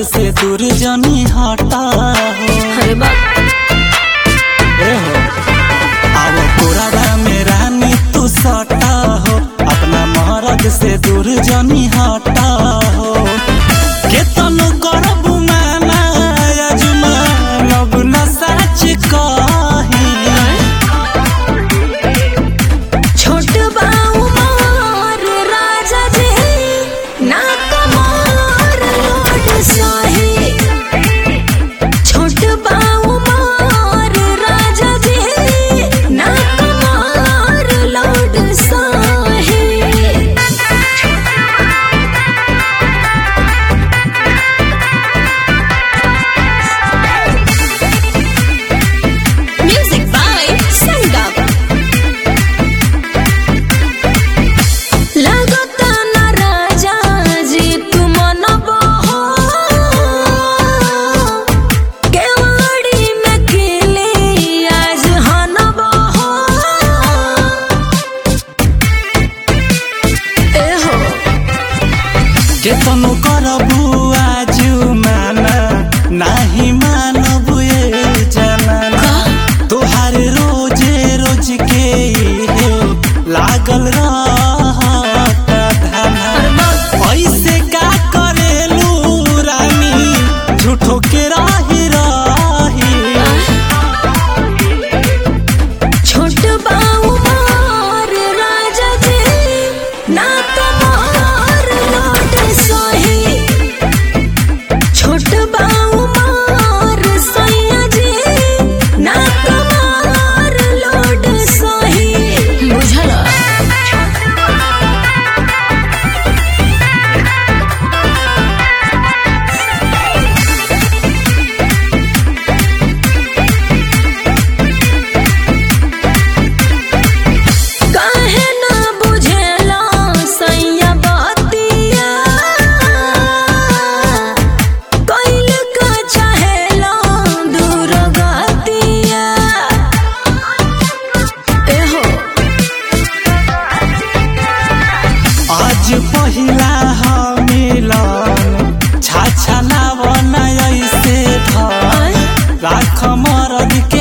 से दूर जानी हटा हो। अरे बाप अब कोराबा में रानी तू सटा हो, अपना मरद से दूर जानी हटा हो। केतन करबू माना अजमान अब न सच कही। छोट बाऊ मोर राजा जी ना कमर लोड सही। छोट बाऊ मोर राजा जी ना कमर लोड सही। Music by Sangam। लगता ना राजा जी तुम मनबो हो, केवाड़ी में खिली आज हनबो हो। ए हो केतन करबू आजू माना नाही मानबू ये जमाना। तोहार रोजे रोज के हे लागल रहता धाना। ऐसे का करेलू रानी झूठो के रही रही। छोट बाऊ मोर राजा जी ना कमर लोड सही। छोट बाऊ मोर सैया जी ना कमर लोड सही। बुझल काहे ना बुझेला सैया बतिया, कैल का चाहेला दूर गतिया। एहो आज पहिला हम मिलन छाछा लावन ऐसे धर। राख मरद